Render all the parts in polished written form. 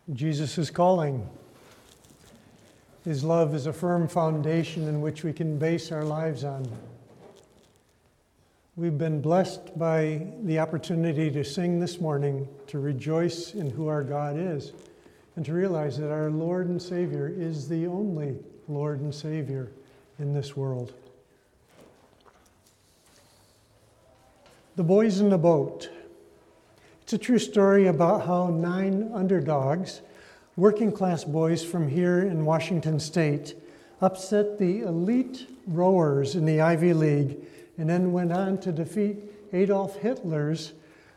Jesus is calling. His love is a firm foundation in which we can base our lives on. We've been blessed by the opportunity to sing this morning, to rejoice in who our God is, and to realize that our Lord and Savior is the only Lord and Savior in this world. The Boys in the Boat. It's a true story about how 9 underdogs, working class boys from here in Washington State, upset the elite rowers in the Ivy League and then went on to defeat Adolf Hitler's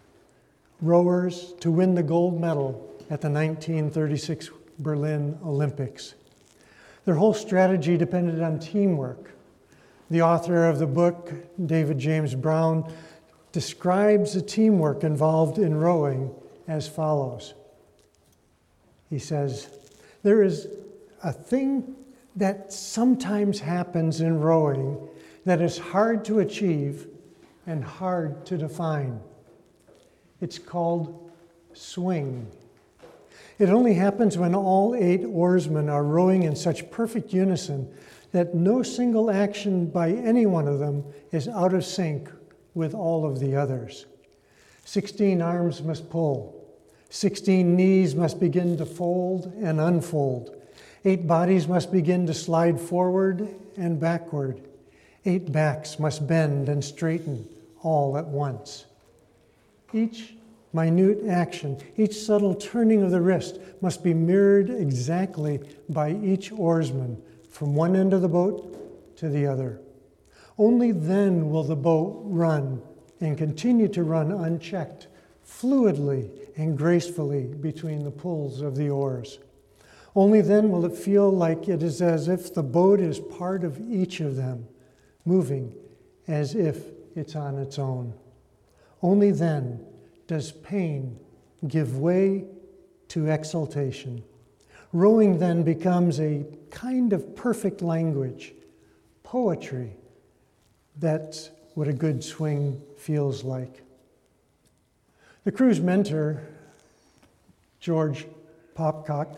rowers to win the gold medal at the 1936 Berlin Olympics. Their whole strategy depended on teamwork. The author of the book, David James Brown, describes the teamwork involved in rowing as follows. He says, "There is a thing that sometimes happens in rowing that is hard to achieve and hard to define. It's called swing. It only happens when all 8 oarsmen are rowing in such perfect unison that no single action by any one of them is out of sync with all of the others. 16 arms must pull. 16 knees must begin to fold and unfold. 8 bodies must begin to slide forward and backward. 8 backs must bend and straighten all at once. Each minute action, each subtle turning of the wrist must be mirrored exactly by each oarsman from one end of the boat to the other. Only then will the boat run and continue to run unchecked, fluidly and gracefully between the pulls of the oars. Only then will it feel like it is as if the boat is part of each of them, moving as if it's on its own. Only then does pain give way to exultation. Rowing then becomes a kind of perfect language, poetry. That's what a good swing feels like." The crew's mentor, George Popcock,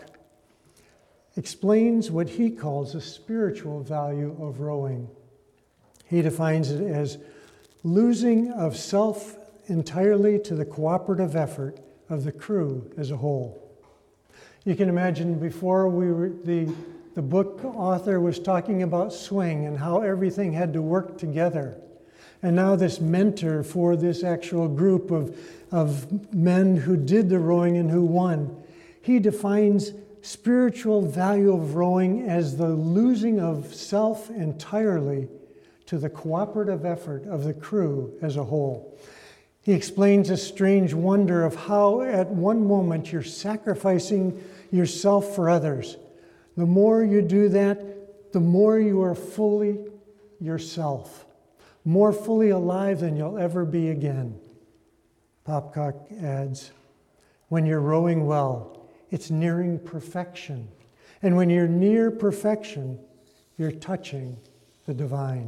explains what he calls the spiritual value of rowing. He defines it as losing of self entirely to the cooperative effort of the crew as a whole. You can imagine before the book author was talking about swing and how everything had to work together. And now this mentor for this actual group of men who did the rowing and who won, he defines spiritual value of rowing as the losing of self entirely to the cooperative effort of the crew as a whole. He explains a strange wonder of how at one moment you're sacrificing yourself for others. The more you do that, the more you are fully yourself, more fully alive than you'll ever be again. Popcock adds, when you're rowing well, it's nearing perfection. And when you're near perfection, you're touching the divine.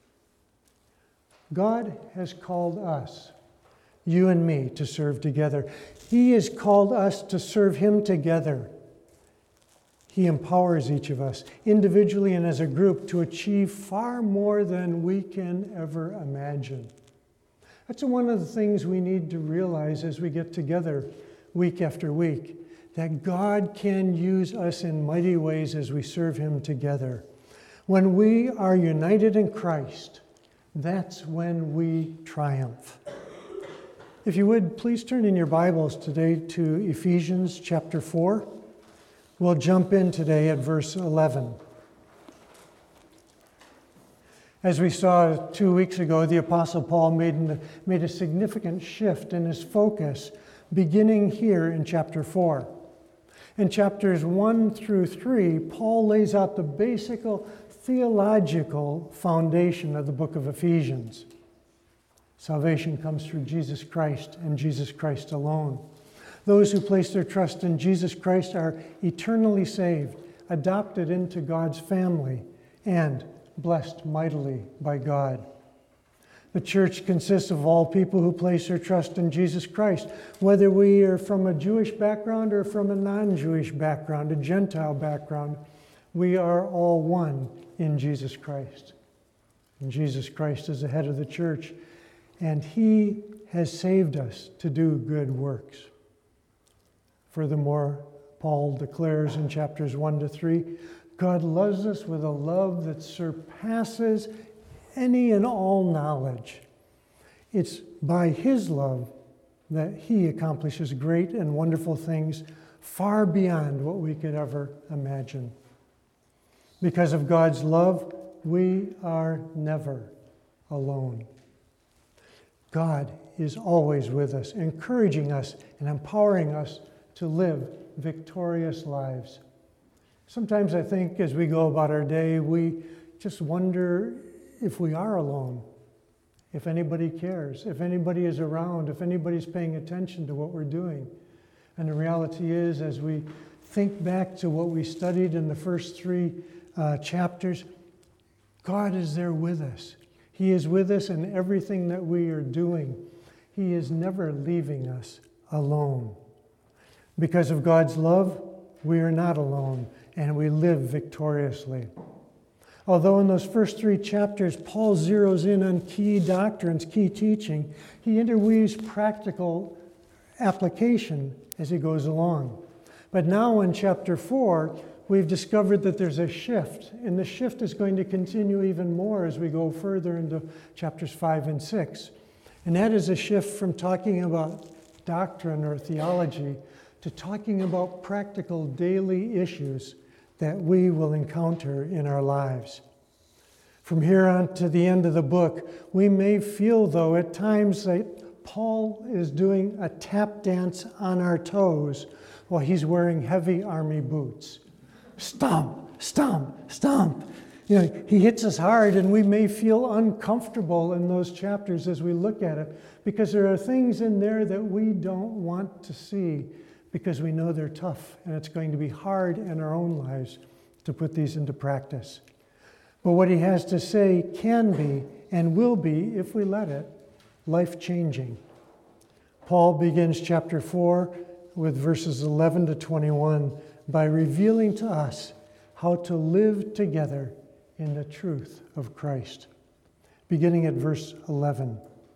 God has called us, you and me, to serve together. He has called us to serve Him together. He empowers each of us, individually and as a group, to achieve far more than we can ever imagine. That's one of the things we need to realize as we get together week after week, that God can use us in mighty ways as we serve Him together. When we are united in Christ, that's when we triumph. If you would, please turn in your Bibles today to Ephesians chapter 4. We'll jump in today at verse 11. As we saw 2 weeks ago, the Apostle Paul made a significant shift in his focus, beginning here in chapter 4. In chapters 1 through 3, Paul lays out the basic theological foundation of the book of Ephesians. Salvation comes through Jesus Christ and Jesus Christ alone. Those who place their trust in Jesus Christ are eternally saved, adopted into God's family, and blessed mightily by God. The church consists of all people who place their trust in Jesus Christ, whether we are from a Jewish background or from a non-Jewish background, a Gentile background. We are all one in Jesus Christ. And Jesus Christ is the head of the church, and He has saved us to do good works. Furthermore, Paul declares in chapters 1 to 3, God loves us with a love that surpasses any and all knowledge. It's by His love that He accomplishes great and wonderful things far beyond what we could ever imagine. Because of God's love, we are never alone. God is always with us, encouraging us and empowering us to live victorious lives. Sometimes I think as we go about our day, we just wonder if we are alone, if anybody cares, if anybody is around, if anybody's paying attention to what we're doing. And the reality is, as we think back to what we studied in the first three chapters, God is there with us. He is with us in everything that we are doing. He is never leaving us alone. Because of God's love, we are not alone, and we live victoriously. Although in those first three chapters, Paul zeroes in on key doctrines, key teaching, he interweaves practical application as he goes along. But now in chapter 4, we've discovered that there's a shift, and the shift is going to continue even more as we go further into chapters 5 and 6. And that is a shift from talking about doctrine or theology to talking about practical daily issues that we will encounter in our lives. From here on to the end of the book, we may feel, though, at times that Paul is doing a tap dance on our toes while he's wearing heavy army boots. Stomp, stomp, stomp. You know, he hits us hard, and we may feel uncomfortable in those chapters as we look at it, because there are things in there that we don't want to see, because we know they're tough, and it's going to be hard in our own lives to put these into practice. But what he has to say can be, and will be, if we let it, life-changing. Paul begins chapter 4 with verses 11 to 21 by revealing to us how to live together in the truth of Christ. Beginning at verse 11.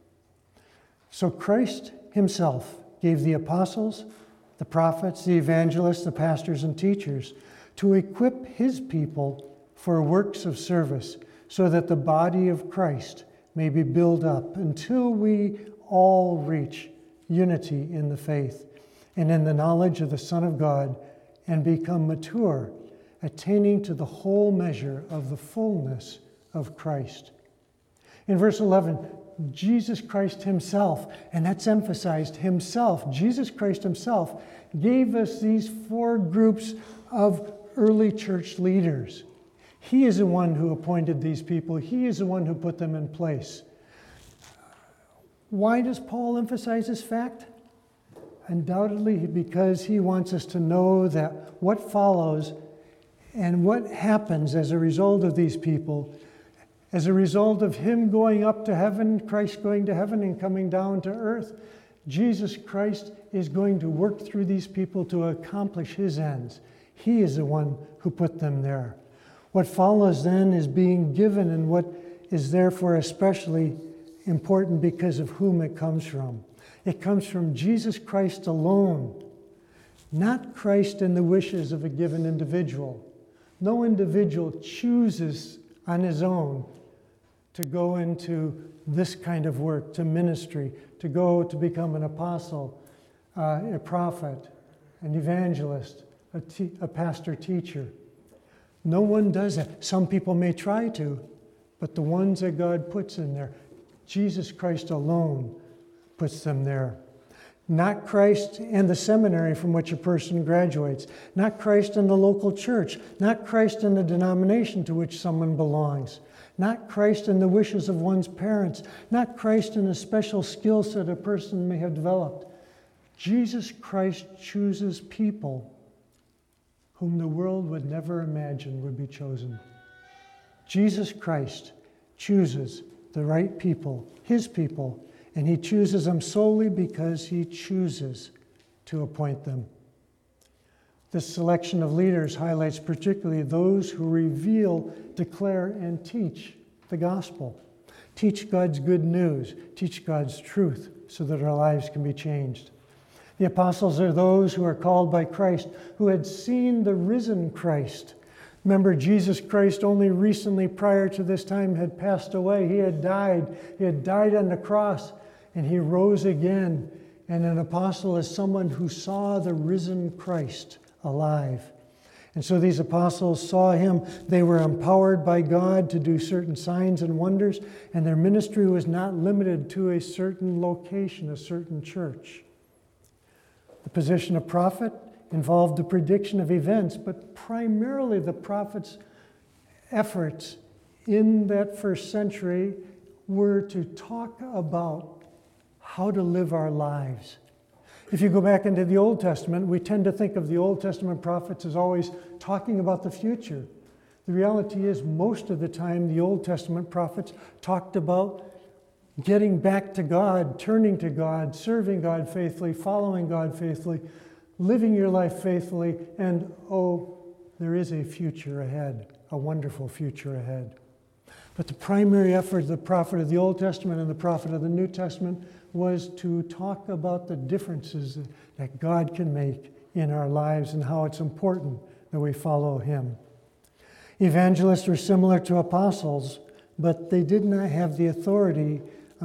So Christ himself gave the apostles, the prophets, the evangelists, the pastors, and teachers to equip his people for works of service, so that the body of Christ may be built up until we all reach unity in the faith and in the knowledge of the Son of God and become mature, attaining to the whole measure of the fullness of Christ. In verse 11, Jesus Christ himself, and that's emphasized, himself, Jesus Christ himself, gave us these four groups of early church leaders. He is the one who appointed these people. He is the one who put them in place. Why does Paul emphasize this fact? Undoubtedly because he wants us to know that what follows and what happens as a result of these people, as a result of him going up to heaven, Christ going to heaven and coming down to earth, Jesus Christ is going to work through these people to accomplish his ends. He is the one who put them there. What follows then is being given, and what is therefore especially important because of whom it comes from. It comes from Jesus Christ alone, not Christ and the wishes of a given individual. No individual chooses on his own to go into this kind of work, to ministry, to go to become an apostle, a prophet, an evangelist, a pastor teacher. No one does that. Some people may try to, but the ones that God puts in there, Jesus Christ alone puts them there. Not Christ and the seminary from which a person graduates. Not Christ and the local church. Not Christ and the denomination to which someone belongs. Not Christ and the wishes of one's parents. Not Christ and a special skill set a person may have developed. Jesus Christ chooses people whom the world would never imagine would be chosen. Jesus Christ chooses the right people, his people, and he chooses them solely because he chooses to appoint them. This selection of leaders highlights particularly those who reveal, declare, and teach the gospel. Teach God's good news, teach God's truth so that our lives can be changed. The apostles are those who are called by Christ, who had seen the risen Christ. Remember, Jesus Christ only recently prior to this time had passed away. He had died. He had died on the cross, and he rose again. And an apostle is someone who saw the risen Christ alive. And so these apostles saw him. They were empowered by God to do certain signs and wonders, and their ministry was not limited to a certain location, a certain church. The position of prophet involved the prediction of events, but primarily the prophet's efforts in that first century were to talk about how to live our lives. If you go back into the Old Testament, we tend to think of the Old Testament prophets as always talking about the future. The reality is, most of the time, the Old Testament prophets talked about getting back to God, turning to God, serving God faithfully, following God faithfully, living your life faithfully, and there is a future ahead, a wonderful future ahead. But the primary effort of the prophet of the Old Testament and the prophet of the New Testament was to talk about the differences that God can make in our lives and how it's important that we follow him. Evangelists were similar to apostles, but they did not have the authority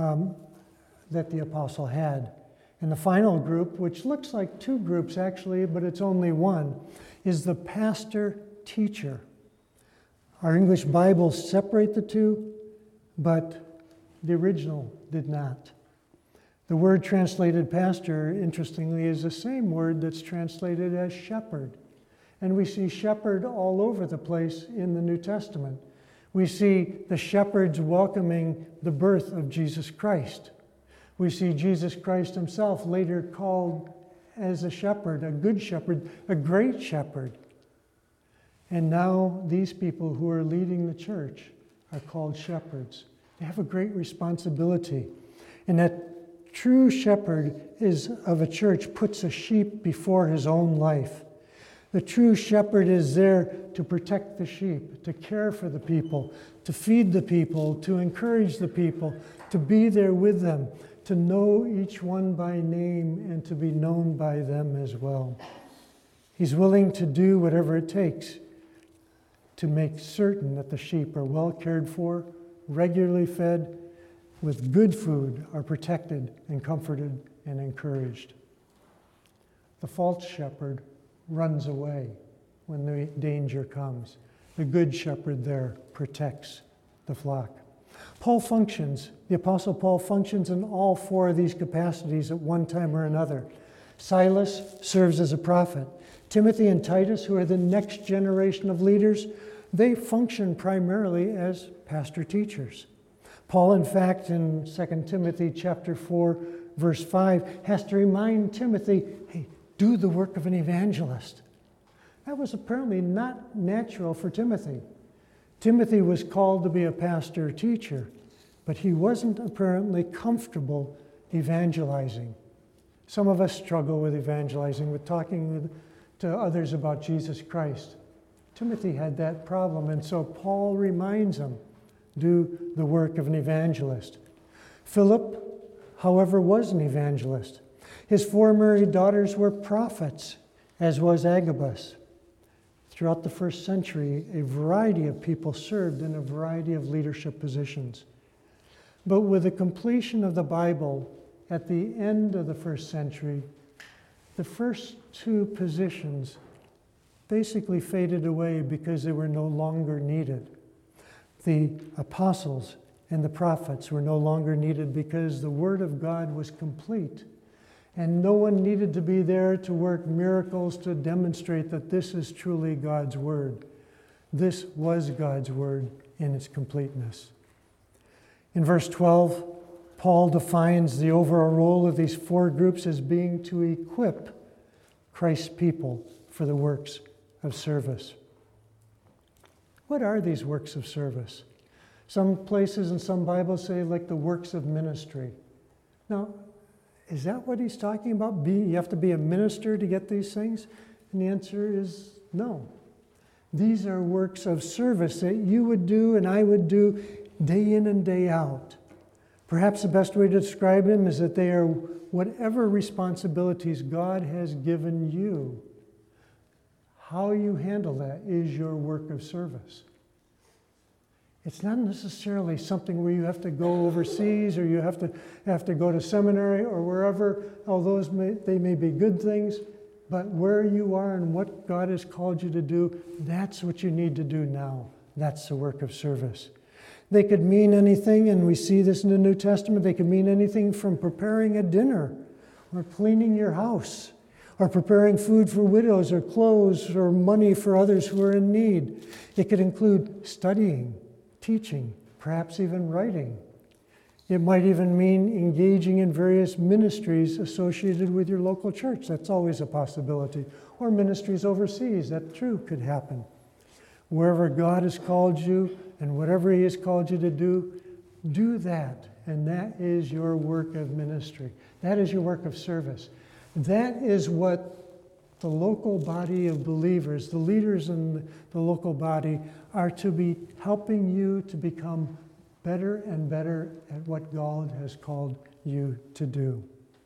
that the apostle had. And the final group, which looks like two groups actually, but it's only one, is the pastor-teacher. Our English Bibles separate the two, but the original did not. The word translated pastor, interestingly, is the same word that's translated as shepherd. And we see shepherd all over the place in the New Testament. We see the shepherds welcoming the birth of Jesus Christ. We see Jesus Christ himself later called as a shepherd, a good shepherd, a great shepherd. And now these people who are leading the church are called shepherds. They have a great responsibility. And that true shepherd of a church puts a sheep before his own life. The true shepherd is there to protect the sheep, to care for the people, to feed the people, to encourage the people, to be there with them, to know each one by name and to be known by them as well. He's willing to do whatever it takes to make certain that the sheep are well cared for, regularly fed, with good food, are protected and comforted and encouraged. The false shepherd runs away when the danger comes. The good shepherd there protects the flock. The Apostle Paul functions in all four of these capacities at one time or another. Silas serves as a prophet. Timothy and Titus, who are the next generation of leaders, they function primarily as pastor-teachers. Paul, in fact, in 2 Timothy chapter 4, verse 5, has to remind Timothy, hey, do the work of an evangelist. That was apparently not natural for Timothy. Timothy was called to be a pastor-teacher, but he wasn't apparently comfortable evangelizing. Some of us struggle with evangelizing, with talking to others about Jesus Christ. Timothy had that problem, and so Paul reminds him, do the work of an evangelist. Philip, however, was an evangelist. His 4 married daughters were prophets, as was Agabus. Throughout the first century, a variety of people served in a variety of leadership positions. But with the completion of the Bible at the end of the first century, the first 2 positions basically faded away because they were no longer needed. The apostles and the prophets were no longer needed because the Word of God was complete. And no one needed to be there to work miracles to demonstrate that this is truly God's Word. This was God's Word in its completeness. In verse 12, Paul defines the overall role of these 4 groups as being to equip Christ's people for the works of service. What are these works of service? Some places and some Bibles say like the works of ministry. Now, is that what he's talking about? You have to be a minister to get these things? And the answer is no. These are works of service that you would do and I would do day in and day out. Perhaps the best way to describe them is that they are whatever responsibilities God has given you. How you handle that is your work of service. It's not necessarily something where you have to go overseas or you have to go to seminary or wherever, although they may be good things, but where you are and what God has called you to do, that's what you need to do now. That's the work of service. They could mean anything, and we see this in the New Testament. They could mean anything from preparing a dinner or cleaning your house or preparing food for widows or clothes or money for others who are in need. It could include studying, teaching, perhaps even writing. It might even mean engaging in various ministries associated with your local church. That's always a possibility. Or ministries overseas. That too could happen. Wherever God has called you and whatever He has called you to do that. And that is your work of ministry. That is your work of service. That is what the local body of believers, the leaders in the local body, are to be helping you to become better and better at what God has called you to do.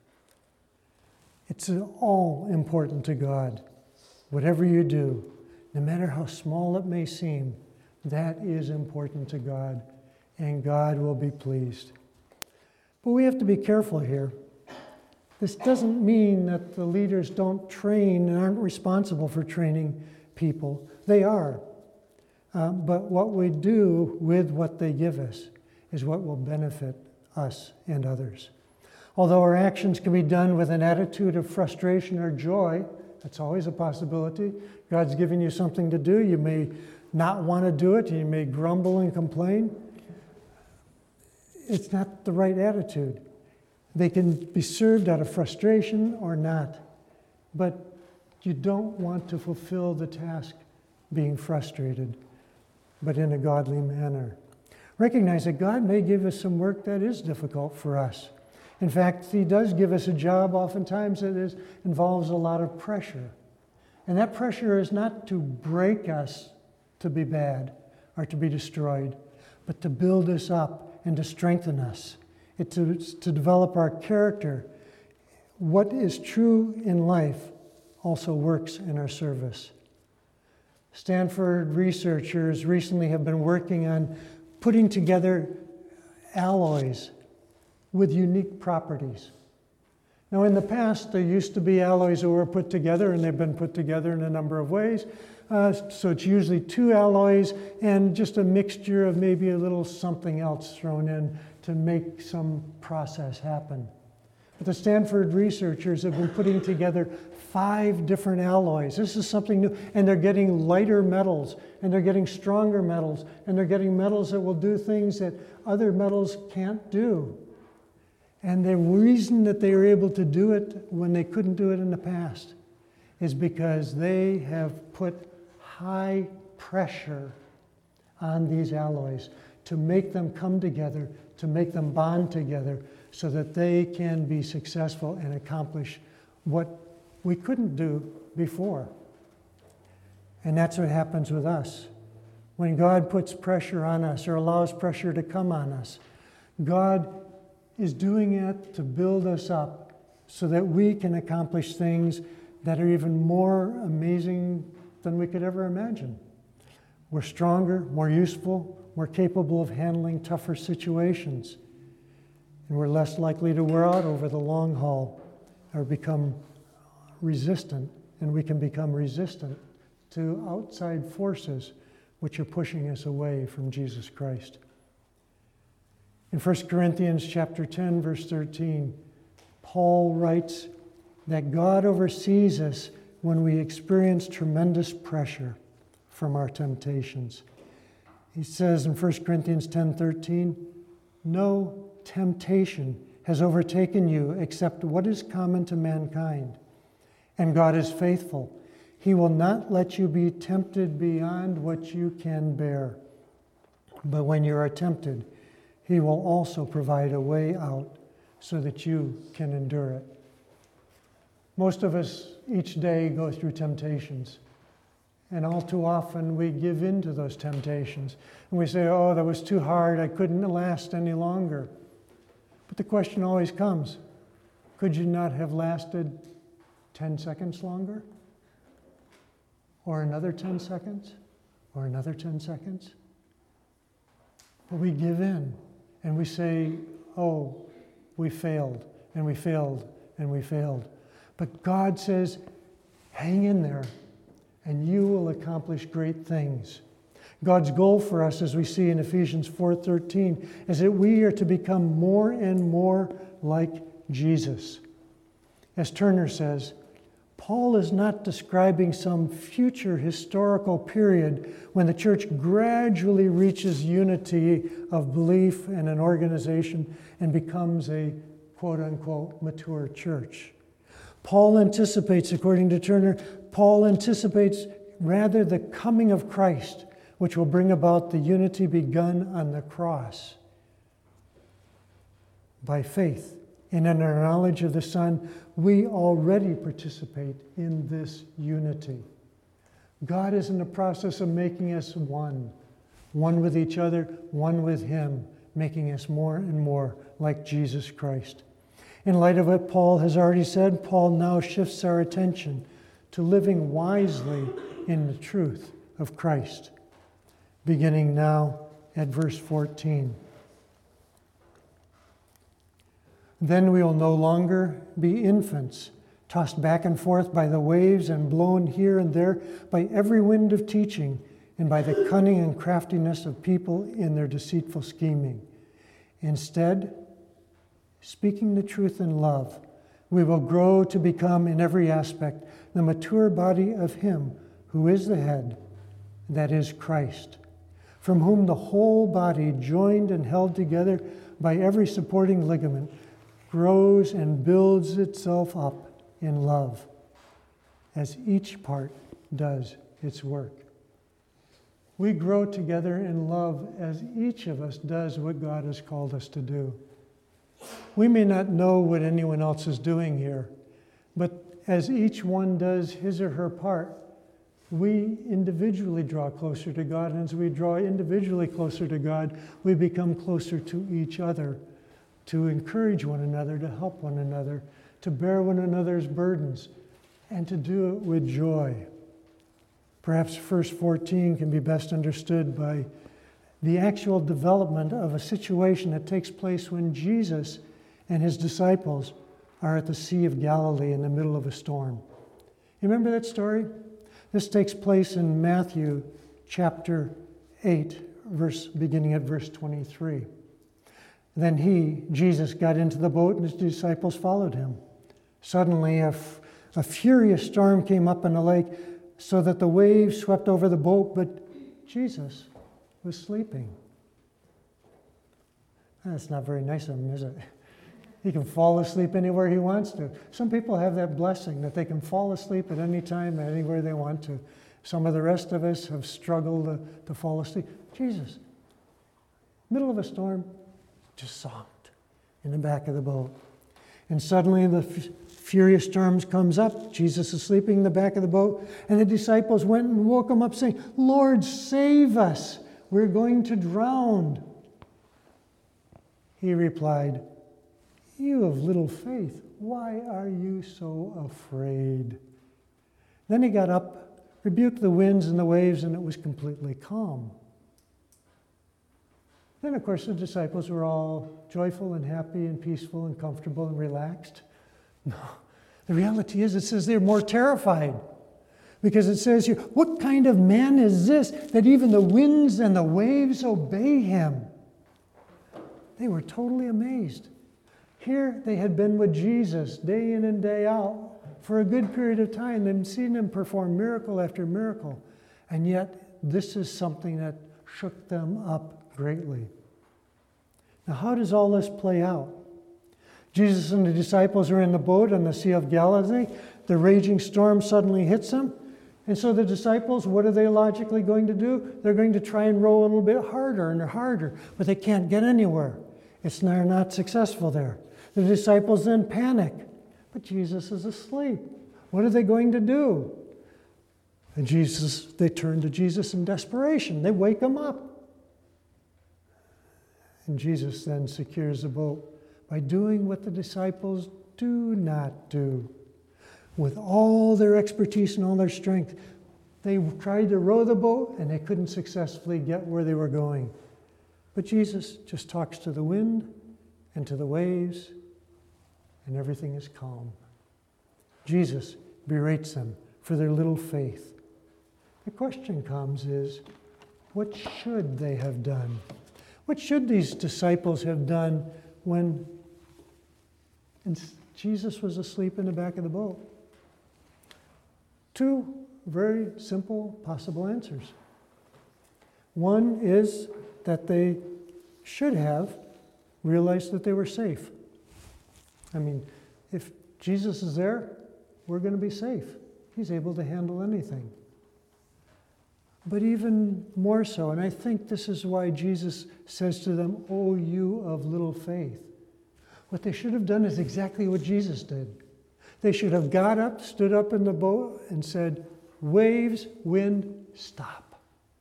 It's all important to God. Whatever you do, no matter how small it may seem, that is important to God, and God will be pleased. But we have to be careful here. This doesn't mean that the leaders don't train and aren't responsible for training people. They are. But what we do with what they give us is what will benefit us and others. Although our actions can be done with an attitude of frustration or joy, that's always a possibility. God's given you something to do. You may not want to do it. You may grumble and complain. It's not the right attitude. They can be served out of frustration or not. But you don't want to fulfill the task being frustrated, but in a godly manner. Recognize that God may give us some work that is difficult for us. In fact, He does give us a job oftentimes that involves a lot of pressure. And that pressure is not to break us to be bad or to be destroyed, but to build us up and to strengthen us. It's to develop our character. What is true in life also works in our service. Stanford researchers recently have been working on putting together alloys with unique properties. Now, in the past, there used to be alloys that were put together, and they've been put together in a number of ways. So it's usually two alloys and just a mixture of maybe a little something else thrown in to make some process happen. But the Stanford researchers have been putting together 5 different alloys. This is something new, and they're getting lighter metals, and they're getting stronger metals, and they're getting metals that will do things that other metals can't do. And the reason that they are able to do it when they couldn't do it in the past is because they have put high pressure on these alloys to make them come together, to make them bond together, so that they can be successful and accomplish what we couldn't do before. And that's what happens with us. When God puts pressure on us or allows pressure to come on us, God is doing it to build us up so that we can accomplish things that are even more amazing than we could ever imagine. We're stronger, more useful, more capable of handling tougher situations. And we're less likely to wear out over the long haul or become resistant, and we can become resistant to outside forces which are pushing us away from Jesus Christ. In 1 Corinthians chapter 10, verse 13, Paul writes that God oversees us when we experience tremendous pressure from our temptations. He says in 1 Corinthians 10:13, "No temptation has overtaken you except what is common to mankind. And God is faithful. He will not let you be tempted beyond what you can bear. But when you are tempted, he will also provide a way out so that you can endure it. Most of us each day go through temptations. And all too often we give in to those temptations. And we say, oh, that was too hard. I couldn't last any longer. But the question always comes, could you not have lasted 10 seconds longer? Or another 10 seconds? Or another 10 seconds? But we give in and we say, oh, we failed, and we failed, and we failed. But God says, hang in there, and you will accomplish great things. God's goal for us, as we see in Ephesians 4:13, is that we are to become more and more like Jesus. As Turner says, Paul is not describing some future historical period when the church gradually reaches unity of belief and an organization and becomes a quote-unquote mature church. Paul anticipates, according to Turner, rather the coming of Christ, which will bring about the unity begun on the cross. By faith and in our knowledge of the Son, we already participate in this unity. God is in the process of making us one with each other, one with Him, making us more and more like Jesus Christ. In light of what Paul has already said, Paul now shifts our attention to living wisely in the truth of Christ, beginning now at verse 14. Then we will no longer be infants, tossed back and forth by the waves and blown here and there by every wind of teaching and by the cunning and craftiness of people in their deceitful scheming. Instead, speaking the truth in love, we will grow to become in every aspect the mature body of Him who is the head, that is Christ, from whom the whole body, joined and held together by every supporting ligament, grows and builds itself up in love as each part does its work. We grow together in love as each of us does what God has called us to do. We may not know what anyone else is doing here, but as each one does his or her part, we individually draw closer to God, and as we draw individually closer to God, we become closer to each other, to encourage one another, to help one another, to bear one another's burdens, and to do it with joy. Perhaps verse 14 can be best understood by the actual development of a situation that takes place when Jesus and His disciples are at the Sea of Galilee in the middle of a storm. You remember that story? This takes place in Matthew chapter 8, beginning at verse 23. Then Jesus, got into the boat and His disciples followed Him. Suddenly a furious storm came up in the lake so that the waves swept over the boat, but Jesus was sleeping. That's not very nice of Him, is it? He can fall asleep anywhere He wants to. Some people have that blessing that they can fall asleep at any time, anywhere they want to. Some of the rest of us have struggled to fall asleep. Jesus, middle of a storm, just soft in the back of the boat. And suddenly the furious storm comes up. Jesus is sleeping in the back of the boat. And the disciples went and woke Him up saying, Lord, save us. We're going to drown. He replied, you of little faith, why are you so afraid? Then He got up, rebuked the winds and the waves, and it was completely calm. Then, of course, the disciples were all joyful and happy and peaceful and comfortable and relaxed. No, the reality is it says they're more terrified. Because it says here, what kind of man is this that even the winds and the waves obey Him? They were totally amazed. Here they had been with Jesus day in and day out for a good period of time. They'd seen Him perform miracle after miracle. And yet, this is something that shook them up greatly. Now, how does all this play out? Jesus and the disciples are in the boat on the Sea of Galilee. The raging storm suddenly hits them. And so the disciples, what are they logically going to do? They're going to try and row a little bit harder and harder, but they can't get anywhere. They're not successful there. The disciples then panic, but Jesus is asleep. What are they going to do? And they turn to Jesus in desperation. They wake him up. And Jesus then secures the boat by doing what the disciples do not do. With all their expertise and all their strength, they tried to row the boat and they couldn't successfully get where they were going. But Jesus just talks to the wind and to the waves, and everything is calm. Jesus berates them for their little faith. The question comes is, what should they have done? What should these disciples have done when Jesus was asleep in the back of the boat? Two very simple possible answers. One is that they should have realized that they were safe. I mean, if Jesus is there, we're going to be safe. He's able to handle anything. But even more so, and I think this is why Jesus says to them, "O you of little faith." What they should have done is exactly what Jesus did. They should have got up, stood up in the boat, and said, "Waves, wind, stop."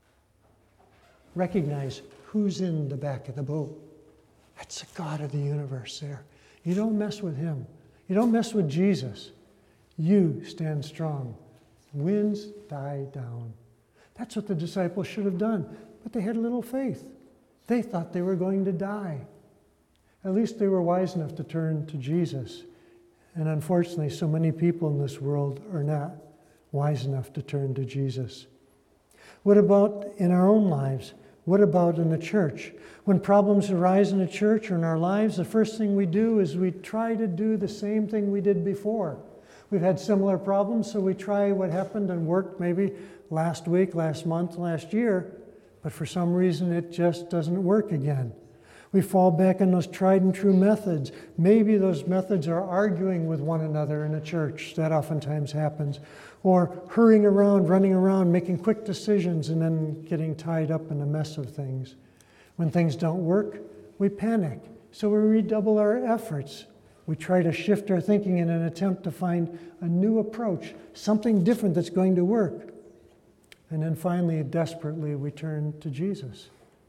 Recognize who's in the back of the boat. That's the God of the universe there. You don't mess with him. You don't mess with Jesus. You stand strong. Winds die down. That's what the disciples should have done. But they had little faith. They thought they were going to die. At least they were wise enough to turn to Jesus. And unfortunately, so many people in this world are not wise enough to turn to Jesus. What about in our own lives? What about in the church? When problems arise in the church or in our lives, the first thing we do is we try to do the same thing we did before. We've had similar problems, so we try what happened and worked maybe last week, last month, last year, but for some reason it just doesn't work again. We fall back on those tried and true methods. Maybe those methods are arguing with one another in a church. That oftentimes happens. Or hurrying around, running around, making quick decisions and then getting tied up in a mess of things. When things don't work, we panic. So we redouble our efforts. We try to shift our thinking in an attempt to find a new approach, something different that's going to work. And then finally, desperately, we turn to Jesus.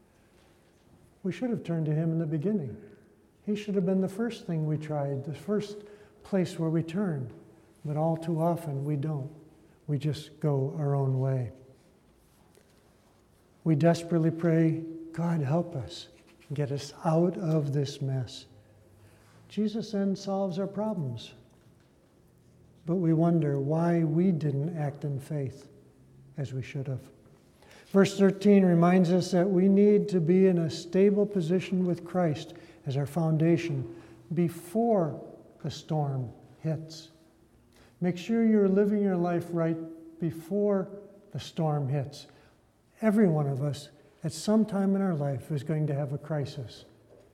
We should have turned to him in the beginning. He should have been the first thing we tried, the first place where we turned. But all too often, we don't. We just go our own way. We desperately pray, "God, help us, get us out of this mess." Jesus then solves our problems. But we wonder why we didn't act in faith as we should have. Verse 13 reminds us that we need to be in a stable position with Christ as our foundation before the storm hits. Make sure you're living your life right before the storm hits. Every one of us, at some time in our life, is going to have a crisis.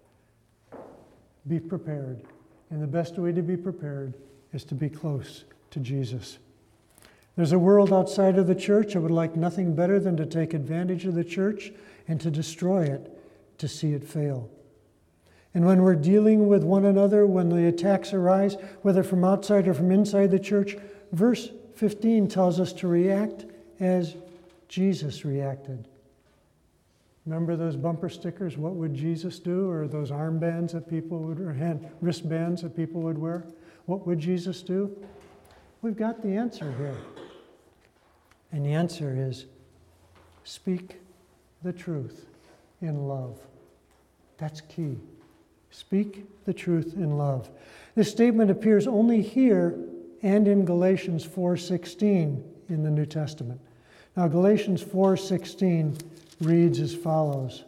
Be prepared. And the best way to be prepared is to be close to Jesus. There's a world outside of the church that would like nothing better than to take advantage of the church and to destroy it, to see it fail. And when we're dealing with one another, when the attacks arise, whether from outside or from inside the church, verse 15 tells us to react as Jesus reacted. Remember those bumper stickers, "What would Jesus do?" Or those armbands that people would, or wristbands that people would wear? What would Jesus do? We've got the answer here. And the answer is, speak the truth in love. That's key. Speak the truth in love. This statement appears only here and in Galatians 4:16 in the New Testament. Now, Galatians 4:16 reads as follows.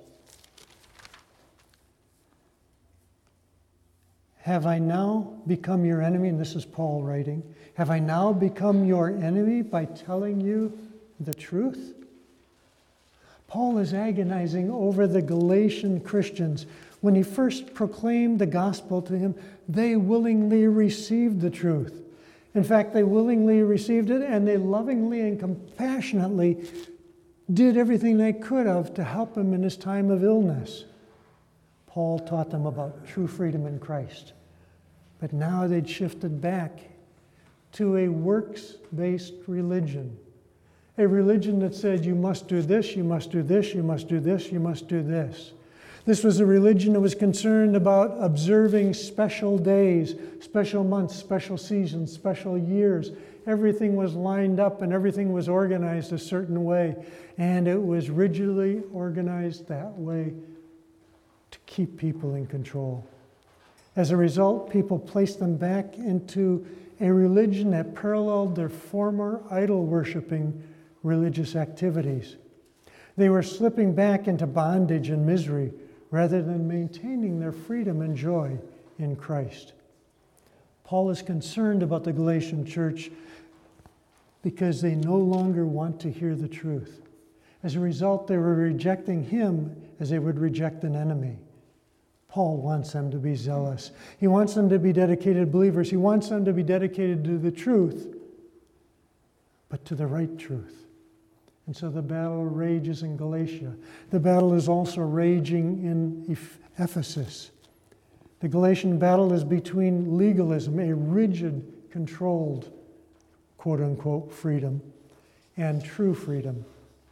"Have I now become your enemy?" And this is Paul writing. "Have I now become your enemy by telling you the truth?" Paul is agonizing over the Galatian Christians. When he first proclaimed the gospel to him, they willingly received the truth. In fact, they willingly received it, and they lovingly and compassionately did everything they could have to help him in his time of illness. Paul taught them about true freedom in Christ. But now they'd shifted back to a works-based religion. A religion that said, you must do this, you must do this, you must do this, you must do this. This was a religion that was concerned about observing special days, special months, special seasons, special years. Everything was lined up and everything was organized a certain way. And it was rigidly organized that way to keep people in control. As a result, people placed them back into a religion that paralleled their former idol-worshiping religious activities. They were slipping back into bondage and misery rather than maintaining their freedom and joy in Christ. Paul is concerned about the Galatian church because they no longer want to hear the truth. As a result, they were rejecting him as they would reject an enemy. Paul wants them to be zealous. He wants them to be dedicated believers. He wants them to be dedicated to the truth, but to the right truth. And so the battle rages in Galatia. The battle is also raging in Ephesus. The Galatian battle is between legalism, a rigid, controlled, quote-unquote, freedom, and true freedom.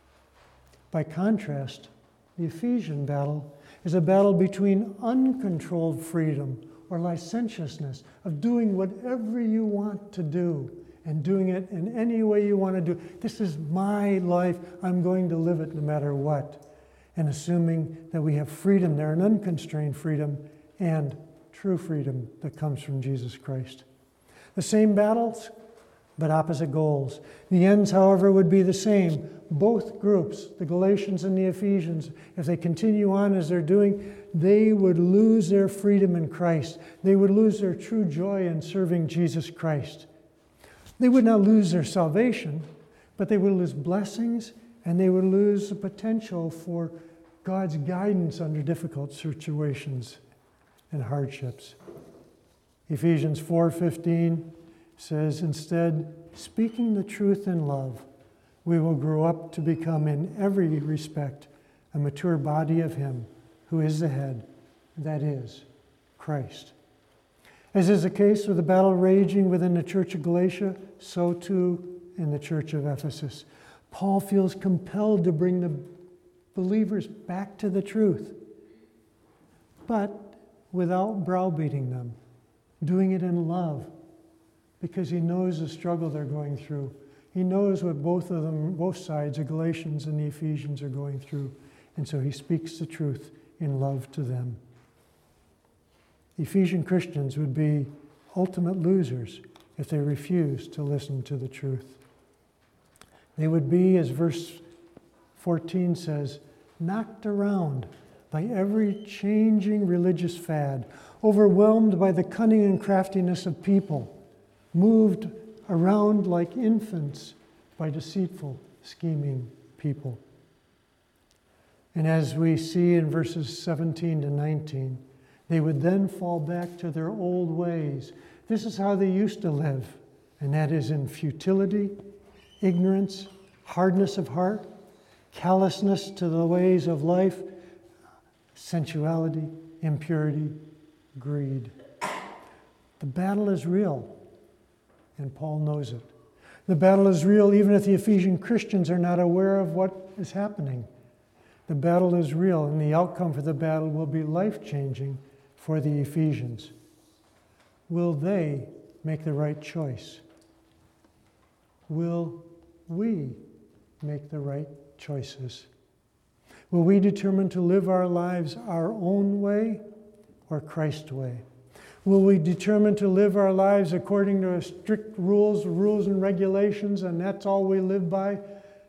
By contrast, the Ephesian battle is a battle between uncontrolled freedom or licentiousness of doing whatever you want to do and doing it in any way you want to do. This is my life. I'm going to live it no matter what. And assuming that we have freedom there, an unconstrained freedom and true freedom that comes from Jesus Christ. The same battles, but opposite goals. The ends, however, would be the same. Both groups, the Galatians and the Ephesians, if they continue on as they're doing, they would lose their freedom in Christ. They would lose their true joy in serving Jesus Christ. They would not lose their salvation, but they would lose blessings and they would lose the potential for God's guidance under difficult situations and hardships. Ephesians 4:15 says, instead, speaking the truth in love, we will grow up to become in every respect a mature body of Him who is the head, that is, Christ. As is the case with the battle raging within the church of Galatia, so too in the church of Ephesus. Paul feels compelled to bring the believers back to the truth, but without browbeating them, doing it in love, because he knows the struggle they're going through. He knows what both sides, the Galatians and the Ephesians, are going through, and so he speaks the truth in love to them. Ephesian Christians would be ultimate losers if they refused to listen to the truth. They would be, as verse 14 says, knocked around by every changing religious fad, overwhelmed by the cunning and craftiness of people, moved around like infants by deceitful, scheming people. And as we see in verses 17 to 19, they would then fall back to their old ways. This is how they used to live, and that is in futility, ignorance, hardness of heart, callousness to the ways of life, sensuality, impurity, greed. The battle is real, and Paul knows it. The battle is real even if the Ephesian Christians are not aware of what is happening. The battle is real, and the outcome for the battle will be life-changing for the Ephesians. Will they make the right choice? Will we make the right choices? Will we determine to live our lives our own way or Christ's way? Will we determine to live our lives according to strict rules and regulations, and that's all we live by?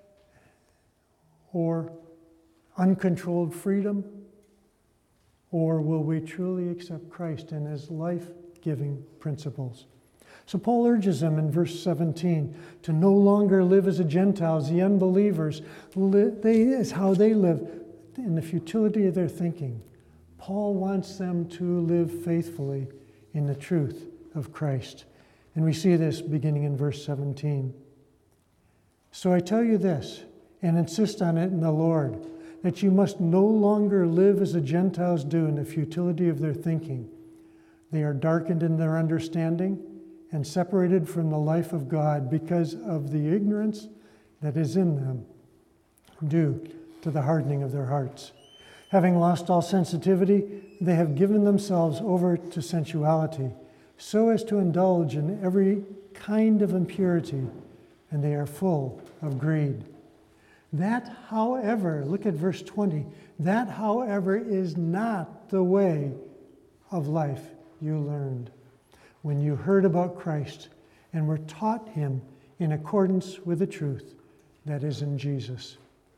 Or uncontrolled freedom? Or will we truly accept Christ and His life-giving principles? So Paul urges them in verse 17 to no longer live as the Gentiles, the unbelievers. Is how they live in the futility of their thinking. Paul wants them to live faithfully in the truth of Christ. And we see this beginning in verse 17. So I tell you this, and insist on it in the Lord, that you must no longer live as the Gentiles do in the futility of their thinking. They are darkened in their understanding and separated from the life of God because of the ignorance that is in them, due to the hardening of their hearts. Having lost all sensitivity, they have given themselves over to sensuality, so as to indulge in every kind of impurity, and they are full of greed. That, however, look at verse 20, that, however, is not the way of life you learned when you heard about Christ and were taught him in accordance with the truth that is in Jesus.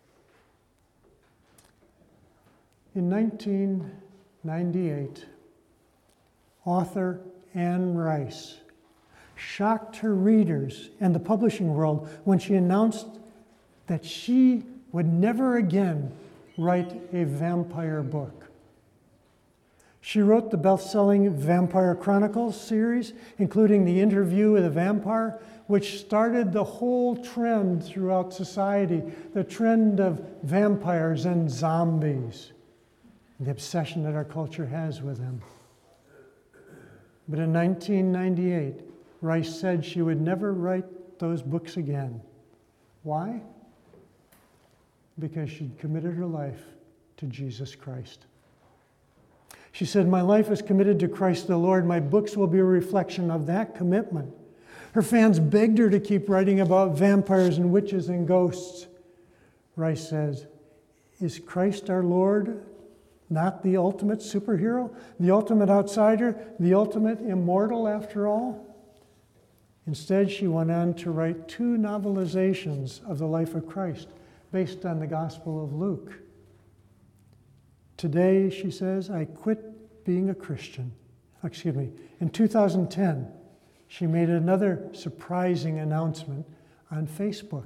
In 1998, author Anne Rice shocked her readers and the publishing world when she announced that she would never again write a vampire book. She wrote the best-selling Vampire Chronicles series, including The Interview with a Vampire, which started the whole trend throughout society, the trend of vampires and zombies, the obsession that our culture has with them. But in 1998, Rice said she would never write those books again. Why? Because she'd committed her life to Jesus Christ. She said, "My life is committed to Christ the Lord. My books will be a reflection of that commitment." Her fans begged her to keep writing about vampires and witches and ghosts. Rice says, "Is Christ our Lord not the ultimate superhero, the ultimate outsider, the ultimate immortal after all?" Instead, she went on to write 2 novelizations of the life of Christ based on the Gospel of Luke. Today, she says, "I quit being a Christian." In 2010, she made another surprising announcement on Facebook.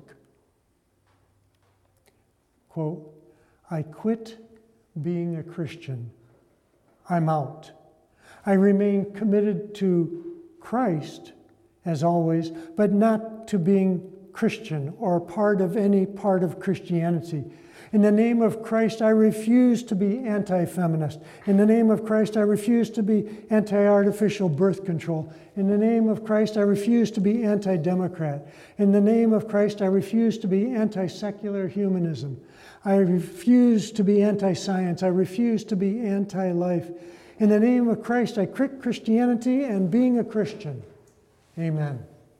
Quote, "I quit being a Christian. I'm out. I remain committed to Christ, as always, but not to being Christian or part of any part of Christianity. In the name of Christ, I refuse to be anti-feminist. In the name of Christ, I refuse to be anti-artificial birth control. In the name of Christ, I refuse to be anti-democrat. In the name of Christ, I refuse to be anti-secular humanism. I refuse to be anti-science. I refuse to be anti-life. In the name of Christ, I quit Christianity and being a Christian. Amen."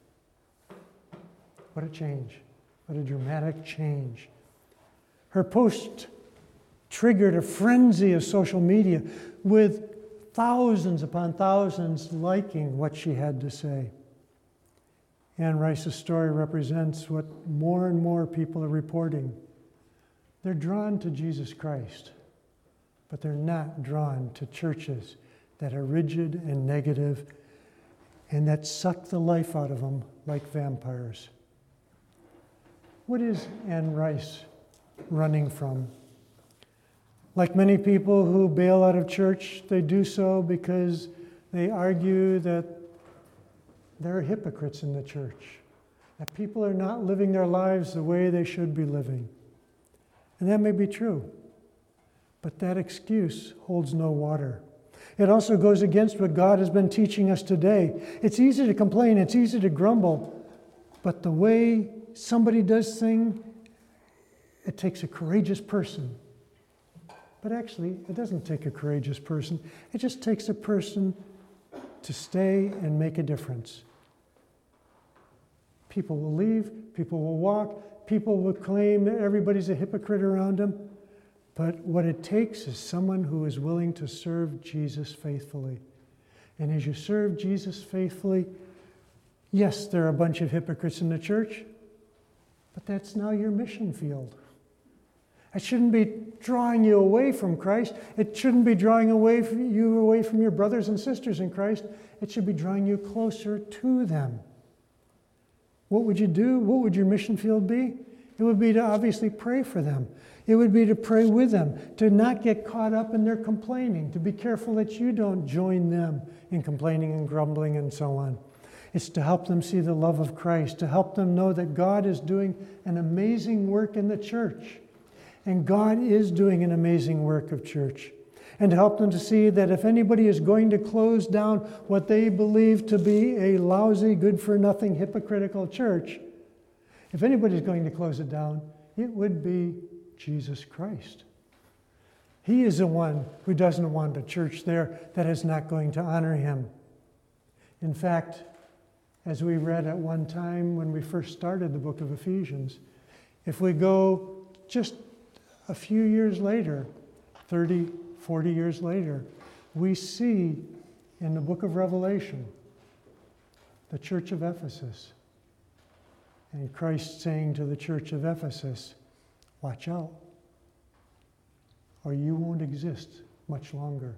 What a change. What a dramatic change. Her post triggered a frenzy of social media with thousands upon thousands liking what she had to say. Anne Rice's story represents what more and more people are reporting. They're drawn to Jesus Christ, but they're not drawn to churches that are rigid and negative and that suck the life out of them like vampires. What is Anne Rice running from? Like many people who bail out of church, they do so because they argue that there are hypocrites in the church, that people are not living their lives the way they should be living. And that may be true, but that excuse holds no water. It also goes against what God has been teaching us today. It's easy to complain, it's easy to grumble, but the way somebody does things, it takes a courageous person. But actually, it doesn't take a courageous person. It just takes a person to stay and make a difference. People will leave, people will walk, people will claim that everybody's a hypocrite around them. But what it takes is someone who is willing to serve Jesus faithfully. And as you serve Jesus faithfully, yes, there are a bunch of hypocrites in the church, but that's now your mission field. It shouldn't be drawing you away from Christ. It shouldn't be drawing you away from your brothers and sisters in Christ. It should be drawing you closer to them. What would you do? What would your mission field be? It would be to obviously pray for them. It would be to pray with them, to not get caught up in their complaining, to be careful that you don't join them in complaining and grumbling and so on. It's to help them see the love of Christ, to help them know that God is doing an amazing work in the church. And God is doing an amazing work of church. And to help them to see that if anybody is going to close down what they believe to be a lousy, good-for-nothing, hypocritical church, if anybody's going to close it down, it would be Jesus Christ. He is the one who doesn't want a church there that is not going to honor him. In fact, as we read at one time when we first started the book of Ephesians, if we go just a few years later, 30, 40 years later, we see in the book of Revelation the church of Ephesus. And Christ saying to the church of Ephesus, watch out, or you won't exist much longer.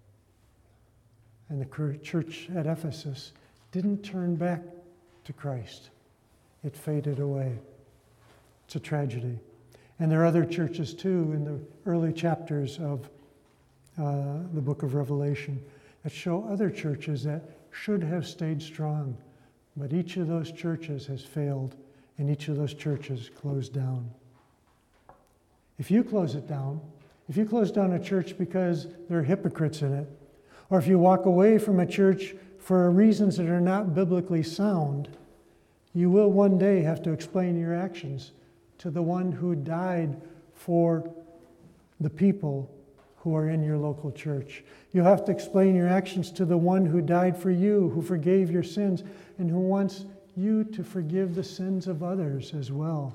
And the church at Ephesus didn't turn back to Christ. It faded away. It's a tragedy. And there are other churches too in the early chapters of the book of Revelation that show other churches that should have stayed strong. But each of those churches has failed, and each of those churches closed down. If you close it down, if you close down a church because there are hypocrites in it, or if you walk away from a church for reasons that are not biblically sound, you will one day have to explain your actions to the one who died for the people who are in your local church. You'll have to explain your actions to the one who died for you, who forgave your sins, and who wants you to forgive the sins of others as well.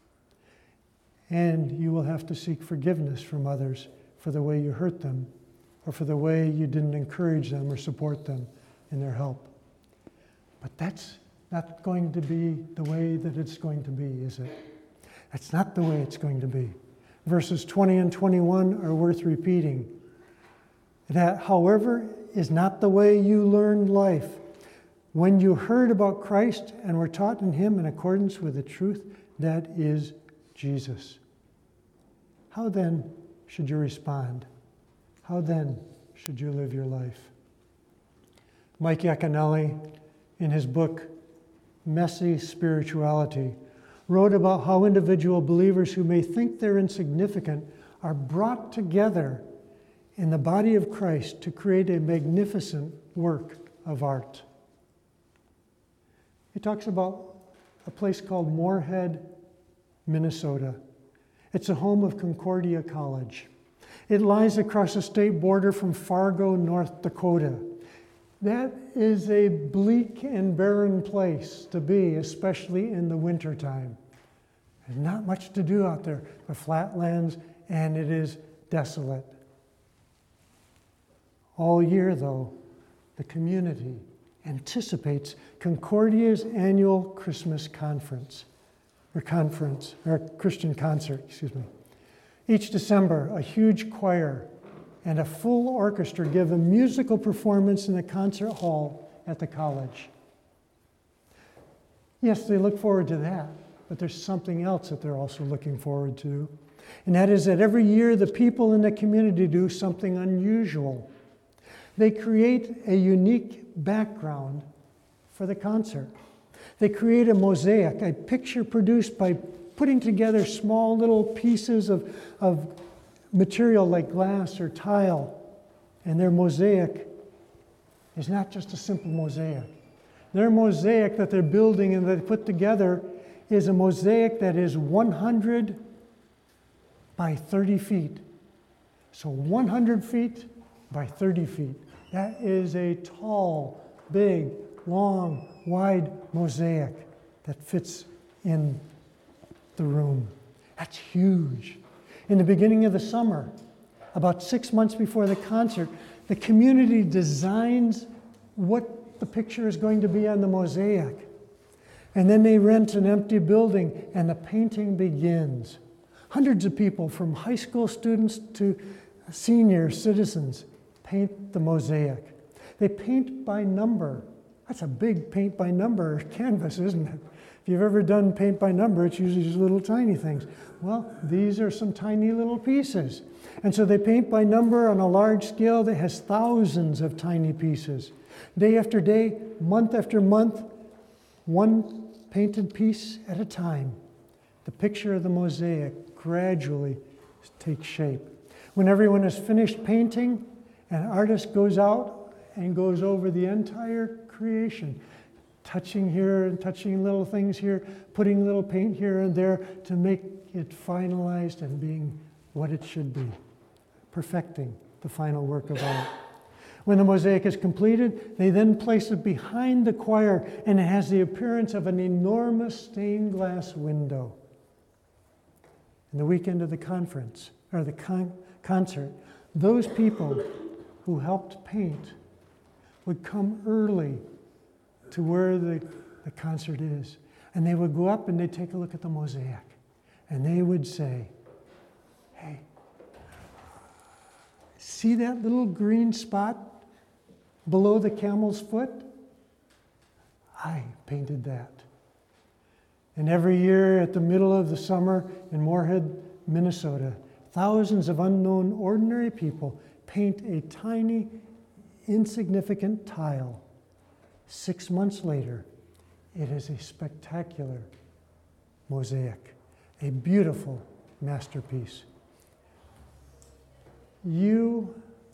And you will have to seek forgiveness from others for the way you hurt them, or for the way you didn't encourage them or support them in their help. But that's not going to be the way that it's going to be, is it? That's not the way it's going to be. Verses 20 and 21 are worth repeating. That, however, is not the way you learned life. When you heard about Christ and were taught in him in accordance with the truth that is Jesus. How then should you respond? How then should you live your life? Mike Yaconelli, in his book, Messy Spirituality, wrote about how individual believers who may think they're insignificant are brought together in the body of Christ to create a magnificent work of art. He talks about a place called Moorhead, Minnesota. It's a home of Concordia College. It lies across the state border from Fargo, North Dakota. That is a bleak and barren place to be, especially in the wintertime. There's not much to do out there, but flatlands, and it is desolate. All year, though, the community anticipates Concordia's annual Christmas conference, or Christian concert, excuse me. Each December, a huge choir and a full orchestra give a musical performance in the concert hall at the college. Yes, they look forward to that, but there's something else that they're also looking forward to. And that is that every year the people in the community do something unusual. They create a unique background for the concert. They create a mosaic, a picture produced by putting together small little pieces of material like glass or tile. And their mosaic is not just a simple mosaic. Their mosaic that they're building and they put together is a mosaic that is 100 by 30 feet. So 100 feet by 30 feet. That is a tall, big, long, wide mosaic that fits in the room. That's huge. In the beginning of the summer, about 6 months before the concert, the community designs what the picture is going to be on the mosaic. And then they rent an empty building and the painting begins. Hundreds of people, from high school students to senior citizens, paint the mosaic. They paint by number. That's a big paint by number canvas, isn't it? If you've ever done paint by number, it's usually just little tiny things. Well, these are some tiny little pieces. And so they paint by number on a large scale that has thousands of tiny pieces. Day after day, month after month, one painted piece at a time, the picture of the mosaic gradually takes shape. When everyone is finished painting, an artist goes out and goes over the entire creation, touching here and touching little things here, putting little paint here and there to make it finalized and being what it should be, perfecting the final work of art. When the mosaic is completed, they then place it behind the choir, and it has the appearance of an enormous stained glass window. And the weekend of the conference, or the concert, those people who helped paint would come early to where the concert is. And they would go up and they'd take a look at the mosaic. And they would say, hey, see that little green spot below the camel's foot? I painted that. And every year at the middle of the summer in Moorhead, Minnesota, thousands of unknown ordinary people paint a tiny, insignificant tile. 6 months later, it is a spectacular mosaic, a beautiful masterpiece. You,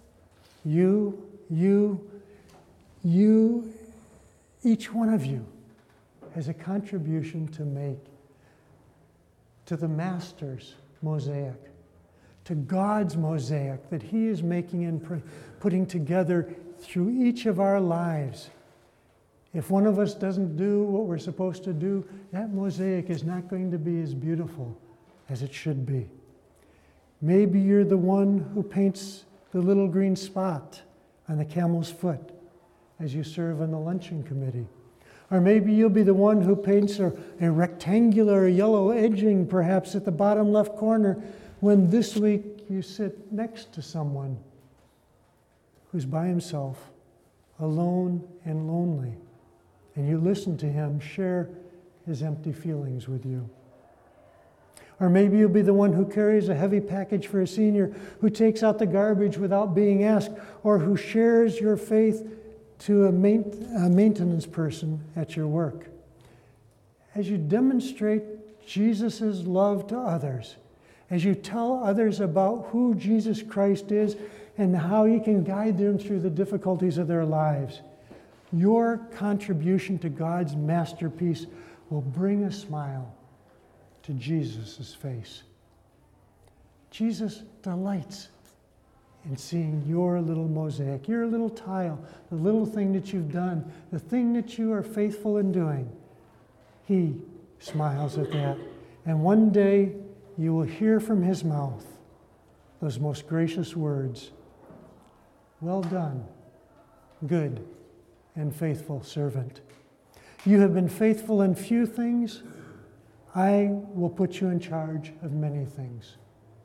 each one of you has a contribution to make to the Master's mosaic, to God's mosaic that He is making and putting together through each of our lives. If one of us doesn't do what we're supposed to do, that mosaic is not going to be as beautiful as it should be. Maybe you're the one who paints the little green spot on the camel's foot as you serve on the luncheon committee. Or maybe you'll be the one who paints a rectangular yellow edging perhaps at the bottom left corner when this week you sit next to someone who's by himself, alone and lonely, and you listen to him share his empty feelings with you. Or maybe you'll be the one who carries a heavy package for a senior, who takes out the garbage without being asked, or who shares your faith to a maintenance person at your work. As you demonstrate Jesus' love to others, as you tell others about who Jesus Christ is and how He can guide them through the difficulties of their lives, your contribution to God's masterpiece will bring a smile to Jesus' face. Jesus delights in seeing your little mosaic, your little tile, the little thing that you've done, the thing that you are faithful in doing. He smiles at that. And one day you will hear from His mouth those most gracious words, "Well done, good and faithful servant. You have been faithful in few things. I will put you in charge of many things.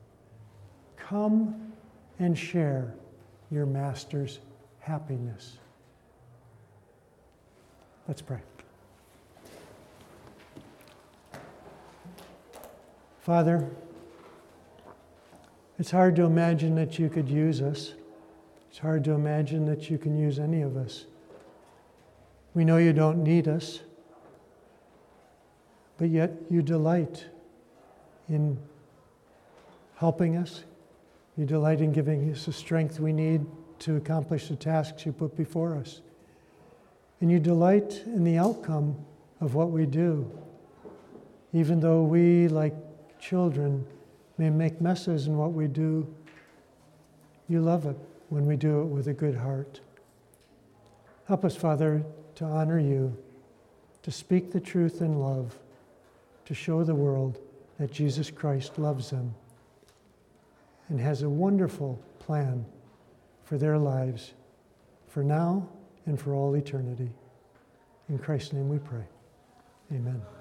Come and share your Master's happiness." Let's pray. Father, it's hard to imagine that you could use us. It's hard to imagine that you can use any of us. We know you don't need us, but yet you delight in helping us. You delight in giving us the strength we need to accomplish the tasks you put before us. And you delight in the outcome of what we do, even though we, like children, may make messes in what we do. You love it when we do it with a good heart. Help us, Father, to honor you, to speak the truth in love, to show the world that Jesus Christ loves them and has a wonderful plan for their lives, for now and for all eternity. In Christ's name we pray. Amen.